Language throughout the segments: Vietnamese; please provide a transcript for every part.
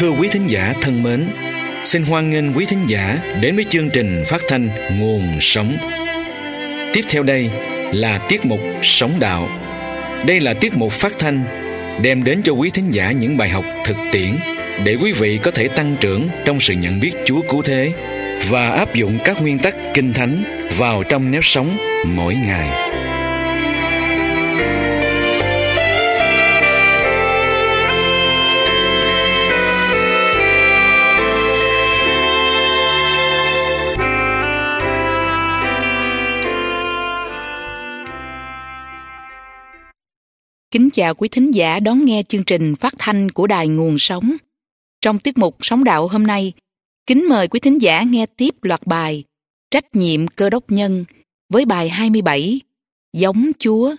Thưa quý thính giả thân mến, xin hoan nghênh quý thính giả đến với chương trình phát thanh Nguồn Sống. Tiếp theo đây là tiết mục Sống Đạo. Đây là tiết mục phát thanh đem đến cho quý thính giả những bài học thực tiễn để quý vị có thể tăng trưởng trong sự nhận biết Chúa cứu thế và áp dụng các nguyên tắc Kinh Thánh vào trong nếp sống mỗi ngày. Kính chào quý thính giả đón nghe chương trình phát thanh của Đài Nguồn Sống. Trong tiết mục Sống Đạo hôm nay, kính mời quý thính giả nghe tiếp loạt bài Trách nhiệm Cơ Đốc nhân với bài 27 Giống Chúa.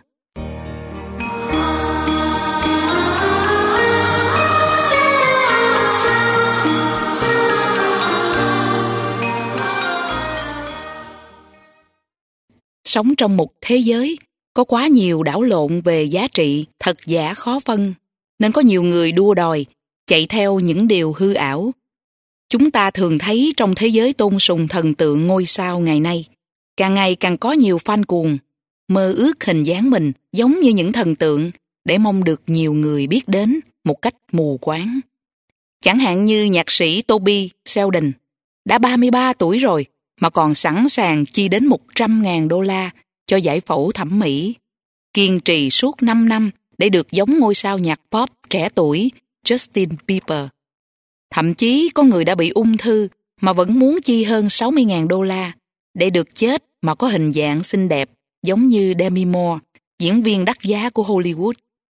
Sống trong một thế giới có quá nhiều đảo lộn về giá trị, thật giả khó phân, nên có nhiều người đua đòi, chạy theo những điều hư ảo. Chúng ta thường thấy trong thế giới tôn sùng thần tượng ngôi sao ngày nay, càng ngày càng có nhiều fan cuồng, mơ ước hình dáng mình giống như những thần tượng để mong được nhiều người biết đến một cách mù quáng. Chẳng hạn như nhạc sĩ Toby Sheldon, đã 33 tuổi rồi mà còn sẵn sàng chi đến $100,000 cho giải phẫu thẩm mỹ, kiên trì suốt 5 năm để được giống ngôi sao nhạc pop trẻ tuổi Justin Bieber. Thậm chí có người đã bị ung thư mà vẫn muốn chi hơn $60,000 để được chết mà có hình dạng xinh đẹp giống như Demi Moore, diễn viên đắt giá của Hollywood.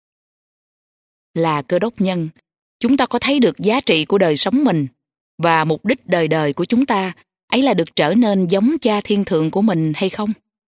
Là Cơ Đốc nhân, chúng ta có thấy được giá trị của đời sống mình và mục đích đời đời của chúng ta ấy là được trở nên giống Cha Thiên Thượng của mình hay không?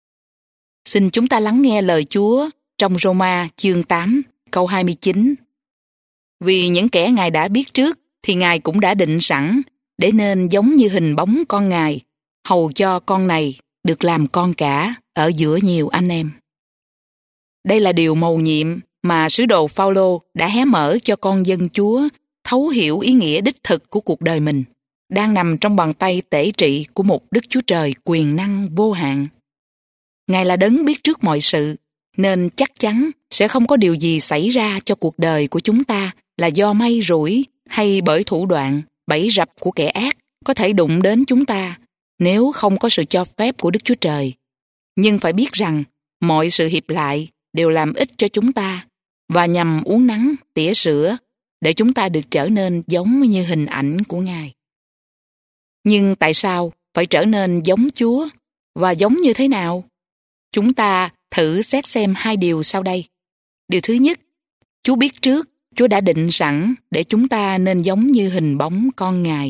Xin chúng ta lắng nghe lời Chúa trong Roma chương 8 câu 29. Vì những kẻ Ngài đã biết trước thì Ngài cũng đã định sẵn để nên giống như hình bóng con Ngài, hầu cho con này được làm con cả ở giữa nhiều anh em. Đây là điều mầu nhiệm mà sứ đồ Phao-lô đã hé mở cho con dân Chúa thấu hiểu ý nghĩa đích thực của cuộc đời mình, đang nằm trong bàn tay tể trị của một Đức Chúa Trời quyền năng vô hạn. Ngài là đấng biết trước mọi sự, nên chắc chắn sẽ không có điều gì xảy ra cho cuộc đời của chúng ta là do may rủi hay bởi thủ đoạn, bẫy rập của kẻ ác có thể đụng đến chúng ta nếu không có sự cho phép của Đức Chúa Trời. Nhưng phải biết rằng mọi sự hiệp lại đều làm ích cho chúng ta và nhằm uốn nắn, tỉa sữa để chúng ta được trở nên giống như hình ảnh của Ngài. Nhưng tại sao phải trở nên giống Chúa và giống như thế nào? Chúng ta thử xét xem hai điều sau đây. Điều thứ nhất, Chúa biết trước, Chúa đã định sẵn để chúng ta nên giống như hình bóng con Ngài.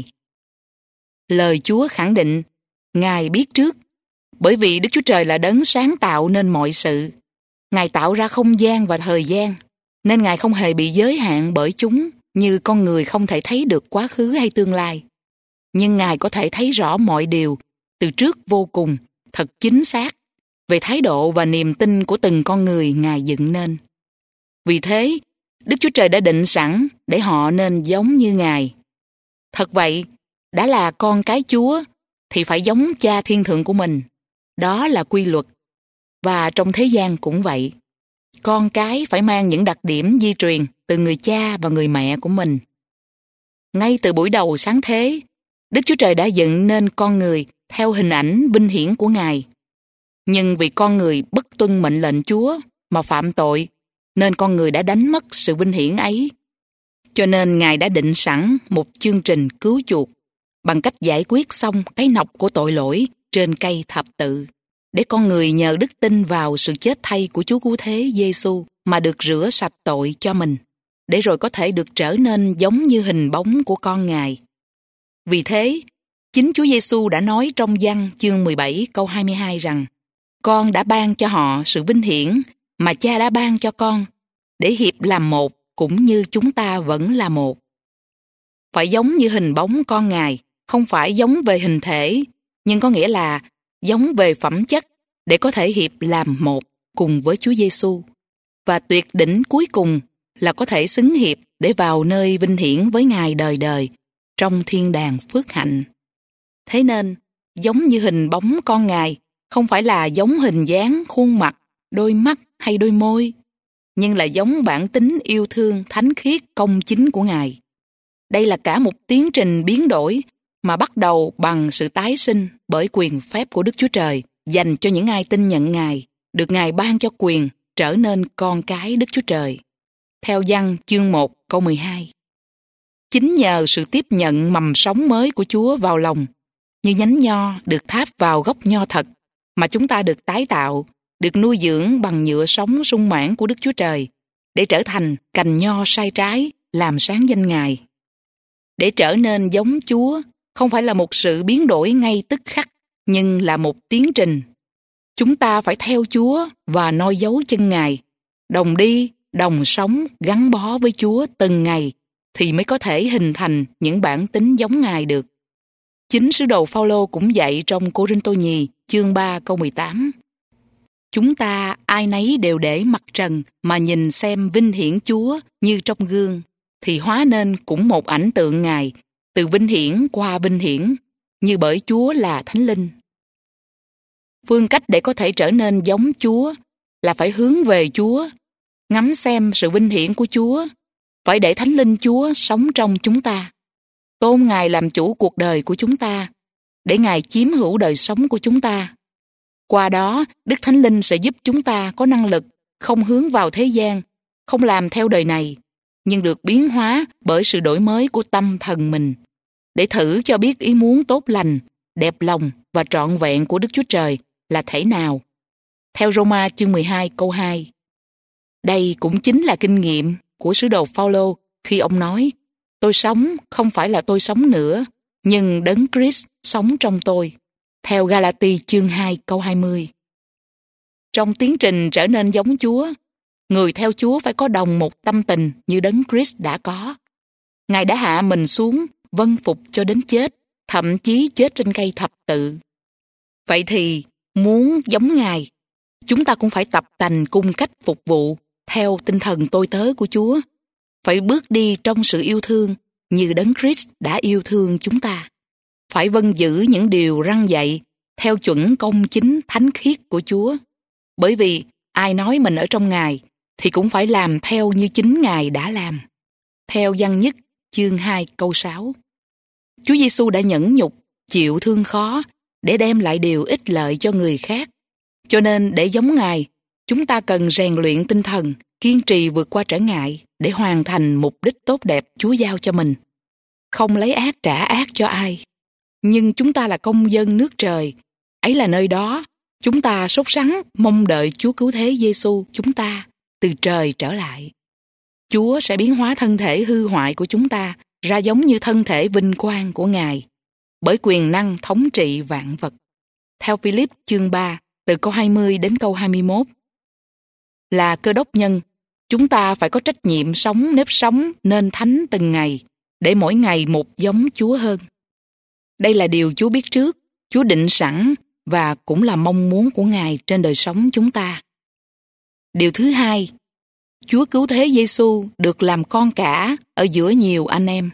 Lời Chúa khẳng định, Ngài biết trước, bởi vì Đức Chúa Trời là đấng sáng tạo nên mọi sự. Ngài tạo ra không gian và thời gian, nên Ngài không hề bị giới hạn bởi chúng như con người không thể thấy được quá khứ hay tương lai. Nhưng Ngài có thể thấy rõ mọi điều từ trước vô cùng, thật chính xác, về thái độ và niềm tin của từng con người Ngài dựng nên. Vì thế, Đức Chúa Trời đã định sẵn để họ nên giống như Ngài. Thật vậy, đã là con cái Chúa thì phải giống Cha Thiên Thượng của mình. Đó là quy luật. Và trong thế gian cũng vậy. Con cái phải mang những đặc điểm di truyền từ người cha và người mẹ của mình. Ngay từ buổi đầu sáng thế, Đức Chúa Trời đã dựng nên con người theo hình ảnh vinh hiển của Ngài. Nhưng vì con người bất tuân mệnh lệnh Chúa mà phạm tội, nên con người đã đánh mất sự vinh hiển ấy. Cho nên Ngài đã định sẵn một chương trình cứu chuộc bằng cách giải quyết xong cái nọc của tội lỗi trên cây thập tự, để con người nhờ đức tin vào sự chết thay của Chúa Cứu Thế Giê-xu mà được rửa sạch tội cho mình, để rồi có thể được trở nên giống như hình bóng của con Ngài. Vì thế, chính Chúa Giê-xu đã nói trong Giăng chương 17 câu 22 rằng: Con đã ban cho họ sự vinh hiển mà Cha đã ban cho con, để hiệp làm một cũng như chúng ta vẫn là một. Phải giống như hình bóng con Ngài, không phải giống về hình thể, nhưng có nghĩa là giống về phẩm chất để có thể hiệp làm một cùng với Chúa Giê-xu. Và tuyệt đỉnh cuối cùng là có thể xứng hiệp để vào nơi vinh hiển với Ngài đời đời trong thiên đàng phước hạnh. Thế nên, giống như hình bóng con Ngài, không phải là giống hình dáng, khuôn mặt, đôi mắt hay đôi môi, nhưng là giống bản tính yêu thương, thánh khiết, công chính của Ngài. Đây là cả một tiến trình biến đổi mà bắt đầu bằng sự tái sinh bởi quyền phép của Đức Chúa Trời dành cho những ai tin nhận Ngài, được Ngài ban cho quyền trở nên con cái Đức Chúa Trời. Theo Giăng chương 1 câu 12. Chính nhờ sự tiếp nhận mầm sống mới của Chúa vào lòng, như nhánh nho được tháp vào gốc nho thật, mà chúng ta được tái tạo, được nuôi dưỡng bằng nhựa sống sung mãn của Đức Chúa Trời, để trở thành cành nho sai trái, làm sáng danh Ngài. Để trở nên giống Chúa không phải là một sự biến đổi ngay tức khắc, nhưng là một tiến trình. Chúng ta phải theo Chúa và noi dấu chân Ngài, đồng đi, đồng sống, gắn bó với Chúa từng ngày, thì mới có thể hình thành những bản tính giống Ngài được. Chính sứ đồ Phao-lô cũng dạy trong Cô-rinh-tô nhì chương 3 câu 18. Chúng ta ai nấy đều để mặt trần mà nhìn xem vinh hiển Chúa như trong gương, thì hóa nên cũng một ảnh tượng Ngài, từ vinh hiển qua vinh hiển, như bởi Chúa là Thánh Linh. Phương cách để có thể trở nên giống Chúa là phải hướng về Chúa, ngắm xem sự vinh hiển của Chúa, phải để Thánh Linh Chúa sống trong chúng ta, tôn Ngài làm chủ cuộc đời của chúng ta, để Ngài chiếm hữu đời sống của chúng ta. Qua đó, Đức Thánh Linh sẽ giúp chúng ta có năng lực không hướng vào thế gian, không làm theo đời này, nhưng được biến hóa bởi sự đổi mới của tâm thần mình, để thử cho biết ý muốn tốt lành, đẹp lòng và trọn vẹn của Đức Chúa Trời là thể nào. Theo Roma chương 12 câu 2. Đây cũng chính là kinh nghiệm của sứ đồ Phao-lô khi ông nói: tôi sống không phải là tôi sống nữa, nhưng Đấng Christ sống trong tôi. Theo Ga-la-ti chương 2 câu 20. Trong tiến trình trở nên giống Chúa, người theo Chúa phải có đồng một tâm tình như Đấng Christ đã có. Ngài đã hạ mình xuống, vâng phục cho đến chết, thậm chí chết trên cây thập tự. Vậy thì, muốn giống Ngài, chúng ta cũng phải tập tành cung cách phục vụ theo tinh thần tôi tớ của Chúa, phải bước đi trong sự yêu thương như Đấng Christ đã yêu thương chúng ta, phải vâng giữ những điều răn dạy theo chuẩn công chính thánh khiết của Chúa, bởi vì ai nói mình ở trong Ngài thì cũng phải làm theo như chính Ngài đã làm. Theo Giăng nhất chương 2 câu 6. Chúa Giêsu đã nhẫn nhục, chịu thương khó để đem lại điều ích lợi cho người khác. Cho nên để giống Ngài, chúng ta cần rèn luyện tinh thần, kiên trì vượt qua trở ngại để hoàn thành mục đích tốt đẹp Chúa giao cho mình. Không lấy ác trả ác cho ai. Nhưng chúng ta là công dân nước trời, ấy là nơi đó chúng ta sốt sắng mong đợi Chúa cứu thế Giêsu chúng ta từ trời trở lại. Chúa sẽ biến hóa thân thể hư hoại của chúng ta ra giống như thân thể vinh quang của Ngài, bởi quyền năng thống trị vạn vật. Theo Philip chương 3, từ câu 20 đến câu 21. Là Cơ Đốc nhân, chúng ta phải có trách nhiệm sống nếp sống nên thánh từng ngày, để mỗi ngày một giống Chúa hơn. Đây là điều Chúa biết trước, Chúa định sẵn và cũng là mong muốn của Ngài trên đời sống chúng ta. Điều thứ hai, Chúa cứu thế Giêsu được làm con cả ở giữa nhiều anh em.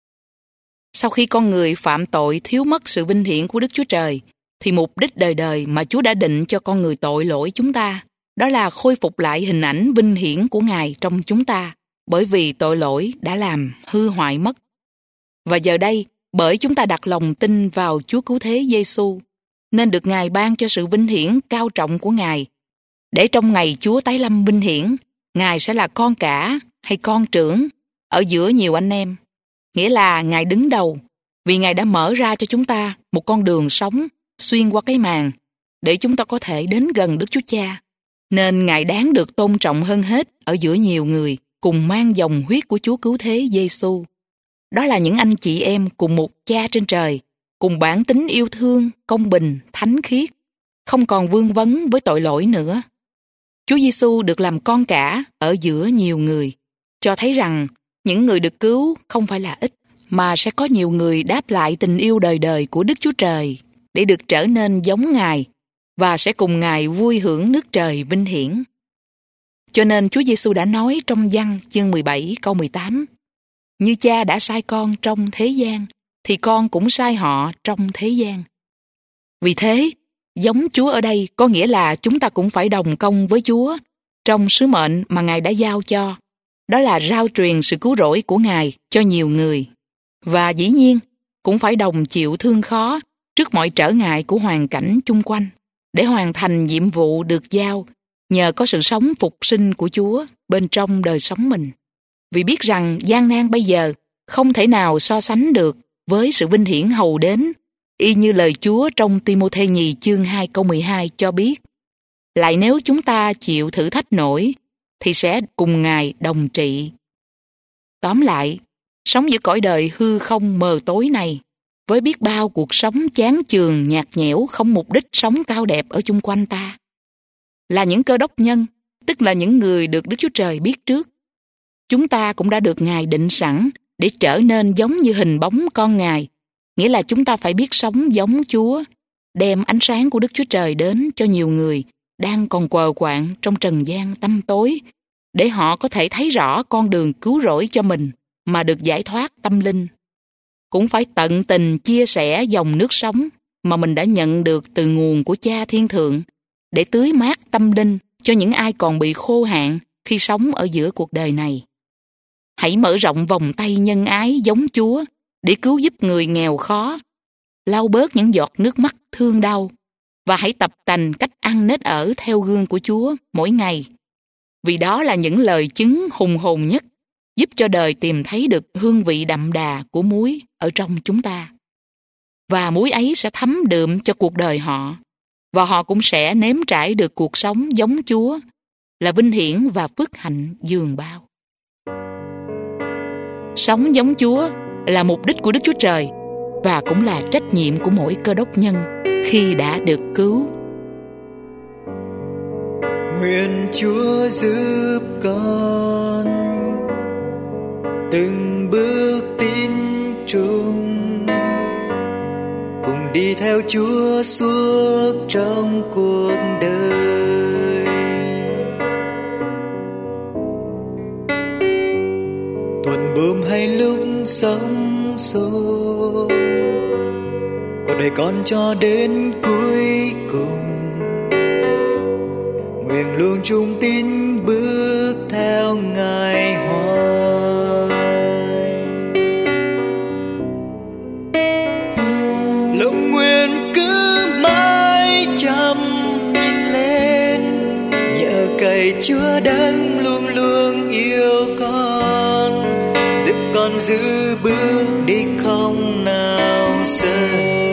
Sau khi con người phạm tội thiếu mất sự vinh hiển của Đức Chúa Trời, thì mục đích đời đời mà Chúa đã định cho con người tội lỗi chúng ta, đó là khôi phục lại hình ảnh vinh hiển của Ngài trong chúng ta, bởi vì tội lỗi đã làm hư hoại mất. Và giờ đây, bởi chúng ta đặt lòng tin vào Chúa cứu thế Giêsu, nên được Ngài ban cho sự vinh hiển cao trọng của Ngài, để trong ngày Chúa tái lâm vinh hiển, Ngài sẽ là con cả hay con trưởng ở giữa nhiều anh em. Nghĩa là Ngài đứng đầu, vì Ngài đã mở ra cho chúng ta một con đường sống xuyên qua cái màn, để chúng ta có thể đến gần Đức Chúa Cha. Nên Ngài đáng được tôn trọng hơn hết ở giữa nhiều người cùng mang dòng huyết của Chúa cứu thế Giêsu. Đó là những anh chị em cùng một Cha trên trời, cùng bản tính yêu thương, công bình, thánh khiết, không còn vương vấn với tội lỗi nữa. Chúa Giêsu được làm con cả ở giữa nhiều người, cho thấy rằng những người được cứu không phải là ít, mà sẽ có nhiều người đáp lại tình yêu đời đời của Đức Chúa Trời để được trở nên giống Ngài và sẽ cùng Ngài vui hưởng nước trời vinh hiển. Cho nên Chúa Giêsu đã nói trong Giăng chương 17 câu 18: Như Cha đã sai con trong thế gian, thì con cũng sai họ trong thế gian. Vì thế, giống Chúa ở đây có nghĩa là chúng ta cũng phải đồng công với Chúa trong sứ mệnh mà Ngài đã giao cho. Đó là rao truyền sự cứu rỗi của Ngài cho nhiều người. Và dĩ nhiên, cũng phải đồng chịu thương khó trước mọi trở ngại của hoàn cảnh chung quanh để hoàn thành nhiệm vụ được giao nhờ có sự sống phục sinh của Chúa bên trong đời sống mình. Vì biết rằng gian nan bây giờ không thể nào so sánh được với sự vinh hiển hầu đến, y như lời Chúa trong Ti-mô-thê nhì chương 2 câu 12 cho biết. Lại nếu chúng ta chịu thử thách nổi, thì sẽ cùng Ngài đồng trị. Tóm lại, sống giữa cõi đời hư không mờ tối này, với biết bao cuộc sống chán chường, nhạt nhẽo, không mục đích sống cao đẹp ở chung quanh ta, là những cơ đốc nhân, tức là những người được Đức Chúa Trời biết trước. Chúng ta cũng đã được Ngài định sẵn để trở nên giống như hình bóng con Ngài, nghĩa là chúng ta phải biết sống giống Chúa, đem ánh sáng của Đức Chúa Trời đến cho nhiều người đang còn quờ quạng trong trần gian tăm tối, để họ có thể thấy rõ con đường cứu rỗi cho mình mà được giải thoát tâm linh. Cũng phải tận tình chia sẻ dòng nước sống mà mình đã nhận được từ nguồn của Cha Thiên Thượng, để tưới mát tâm linh cho những ai còn bị khô hạn khi sống ở giữa cuộc đời này. Hãy mở rộng vòng tay nhân ái giống Chúa để cứu giúp người nghèo khó, lau bớt những giọt nước mắt thương đau, và hãy tập tành cách ăn nết ở theo gương của Chúa mỗi ngày. Vì đó là những lời chứng hùng hồn nhất, giúp cho đời tìm thấy được hương vị đậm đà của muối ở trong chúng ta. Và muối ấy sẽ thấm đượm cho cuộc đời họ, và họ cũng sẽ nếm trải được cuộc sống giống Chúa, là vinh hiển và phước hạnh dường bao. Sống giống Chúa là mục đích của Đức Chúa Trời, và cũng là trách nhiệm của mỗi cơ đốc nhân khi đã được cứu. Nguyện Chúa giúp con từng bước tin trung, cùng đi theo Chúa suốt trong cuộc đời. Thuận buồm hay lúc sóng xô, cuộc đời con cho đến cuối cùng. Nguyện luôn trung tín bước theo Ngài hoài. Lòng nguyện cứ mãi chăm nhìn lên, nhờ cậy Chúa đấng luôn luôn yêu con, giúp con giữ bước đi không nào sợ.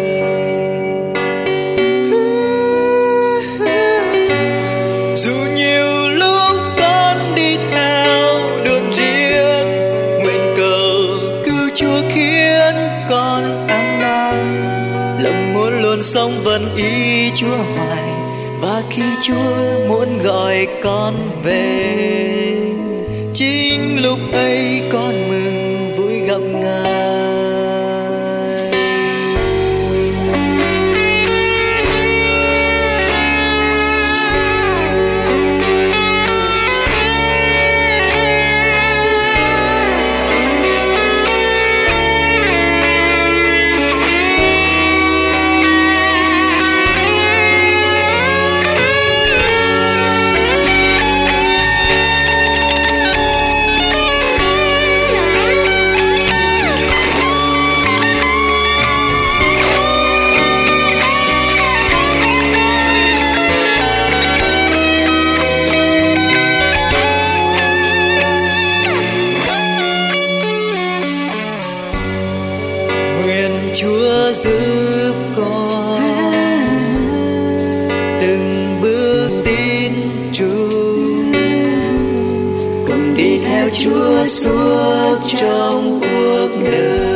Dù nhiều lúc con đi theo đường riêng, nguyện cầu cứu Chúa khiến con an nan. Lòng muốn luôn sống vẫn ý Chúa hoài, và khi Chúa muốn gọi con về, chính lúc ấy con mừng vui gặp Ngài. Chúa giúp con từng bước tin trung, cùng đi theo Chúa suốt trong cuộc đời.